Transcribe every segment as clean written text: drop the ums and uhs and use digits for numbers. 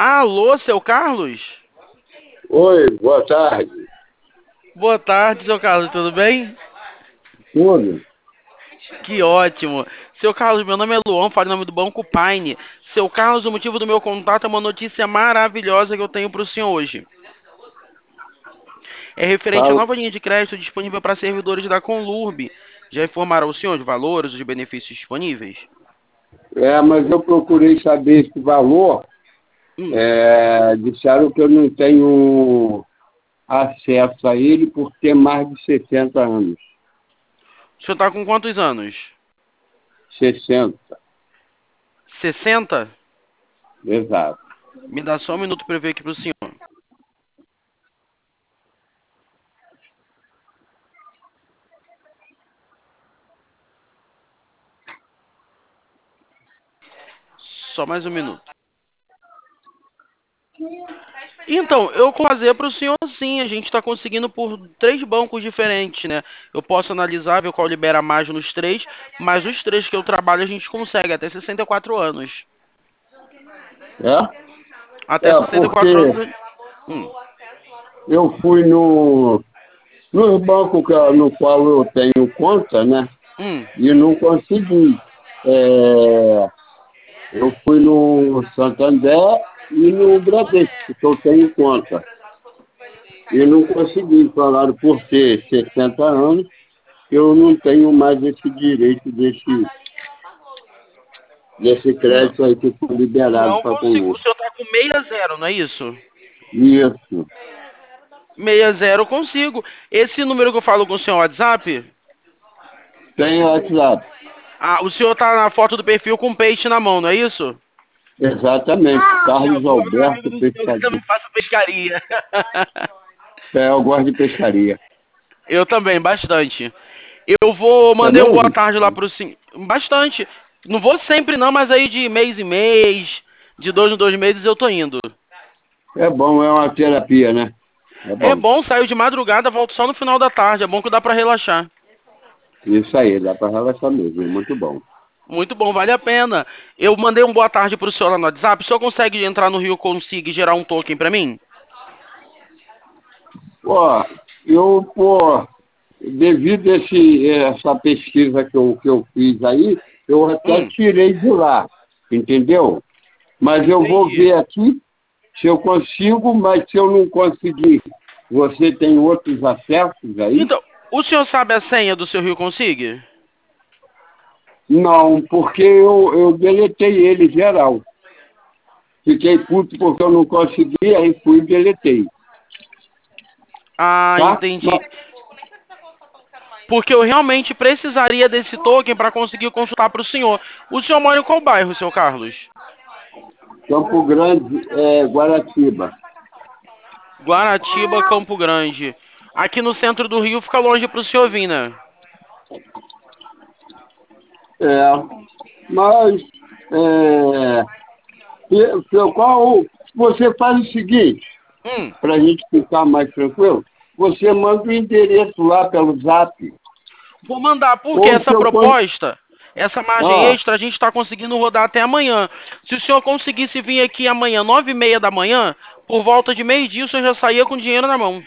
Alô, seu Carlos? Oi, boa tarde. Boa tarde, seu Carlos, tudo bem? Tudo? Que ótimo. Seu Carlos, meu nome é Luan, falo em nome do Banco Pine. Seu Carlos, o motivo do meu contato é uma notícia maravilhosa que eu tenho para o senhor hoje. É referente à Fala. nova linha de crédito disponível para servidores da Conlurb. Já informaram o senhor os valores, os benefícios disponíveis? Mas eu procurei saber esse valor. Hum. Disseram que eu não tenho acesso a ele por ter mais de 60 anos. O senhor está com quantos anos? 60, 60? exato. Me dá só um minuto para eu ver aqui para o senhor. Só mais um minuto. Então, eu vou fazer para o senhor sim. A gente está conseguindo por 3 bancos diferentes, né? Eu posso analisar, ver qual libera mais nos três, mas os três que eu trabalho a gente consegue até 64 anos. É? Até 64 Porque anos. Hum, eu fui no banco no qual eu tenho conta, né? hum. E não consegui. É, eu fui no Santander e no Bradesco, que eu tenho conta. E não consegui, falaram por ter 60 anos, eu não tenho mais esse direito desse Não, crédito aí que foi liberado não para consigo. O conosco. senhor está com 60, não é isso? Isso, 60 eu consigo. Esse número que eu falo com o senhor WhatsApp, tem WhatsApp, o senhor tá na foto do perfil com peixe na mão, não é isso? exatamente, Já Carlos vou falar com um amigo Alberto do senhor que Pescador. também faça pescaria. Eu gosto de pescaria. Eu também, bastante. Eu vou É mandei um boa mesmo? tarde lá pro senhor. Bastante. Não vou sempre não, mas aí de mês em mês, de 2 em 2 meses eu tô indo. É bom, é uma terapia, né? É É bom. bom, saio de madrugada, volto só no final da tarde. É bom que dá pra relaxar. Isso aí, dá para relaxar mesmo, é muito bom. Muito bom, vale a pena. Eu mandei um boa tarde pro senhor lá no WhatsApp. O senhor consegue entrar no Rio Consigo e gerar um token pra mim? Ó, devido a essa pesquisa que eu fiz aí, eu até Hum, tirei de lá, entendeu? Mas eu vou entendi. ver aqui se eu consigo, mas se eu não conseguir, você tem outros acessos aí? Então, o senhor sabe a senha do seu Rio Consigo? Não, porque eu deletei ele geral. Fiquei puto porque eu não consegui, aí fui e deletei, Ah, tá? entendi. Porque eu realmente precisaria desse token para conseguir consultar para o senhor. O senhor mora em qual bairro, seu Carlos? Campo Grande, Guaratiba. Guaratiba, Campo Grande. Aqui no centro do Rio fica longe para o senhor vir, né? É, mas é, você faz o seguinte, Hum, para a gente ficar mais tranquilo, você manda o endereço lá pelo zap, vou mandar, porque ou se essa eu... proposta, essa margem Ah, extra, a gente está conseguindo rodar até amanhã. Se o senhor conseguisse vir aqui amanhã, 9h30 da manhã, por volta de meio-dia, o senhor já saía com dinheiro na mão.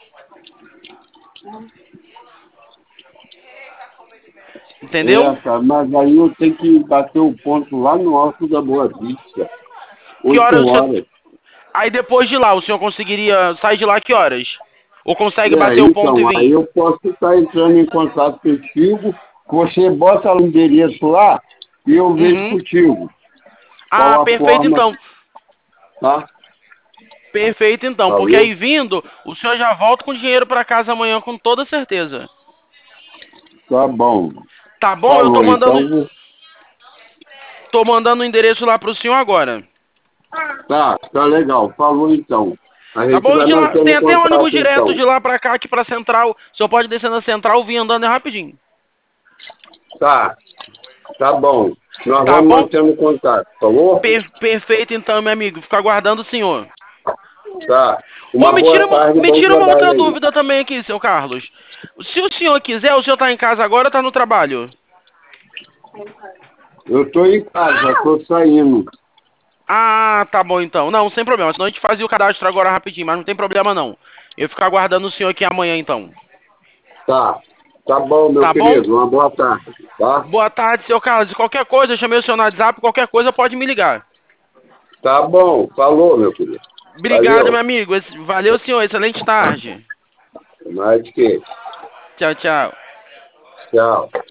Entendeu? cara, mas aí eu tenho que bater o ponto lá no Alto da Boa Vista, Que 8 horas o senhor... horas. Aí depois de lá, o senhor conseguiria sair de lá que horas? Ou consegue bater o ponto e Então, aí vir? eu posso estar entrando em contato contigo, você bota o endereço lá e eu vejo Uhum. contigo. Ah, Qual a perfeito forma, então. tá? Perfeito então, porque Falou? aí vindo, o senhor já volta com dinheiro para casa amanhã com toda certeza. Tá bom. Tá bom? Eu Falou, então. tô mandando o endereço lá pro senhor agora. Tá legal. Falou, então. A Tá gente bom? vai De lá, tem mantendo até ônibus contato, direto então. de lá pra cá, aqui pra Central. O senhor pode descer na Central, vir andando é rapidinho. Tá, tá bom. Nós Tá vamos bom? mantendo contato, falou? Perfeito então, meu amigo. Fica aguardando o senhor. Tá. Ô, Uma boa tarde, me bom tira uma trabalho outra aí. dúvida também aqui, seu Carlos. Se o senhor quiser, o senhor tá em casa agora ou tá no trabalho? Eu tô em casa, tô saindo. Ah, tá bom então. Não, sem problema. Senão a gente fazia o cadastro agora rapidinho, mas não tem problema não. Eu fico aguardando o senhor aqui amanhã então. Tá. Tá bom, meu Tá bom? querido. Uma boa tarde, tá? Boa tarde, seu Carlos. De qualquer coisa, eu chamei o senhor no WhatsApp, qualquer coisa pode me ligar. Tá bom. Falou, meu querido. Obrigado, meu Valeu. amigo. Valeu, senhor. Excelente tarde. Mais que. Tchau, tchau. Tchau.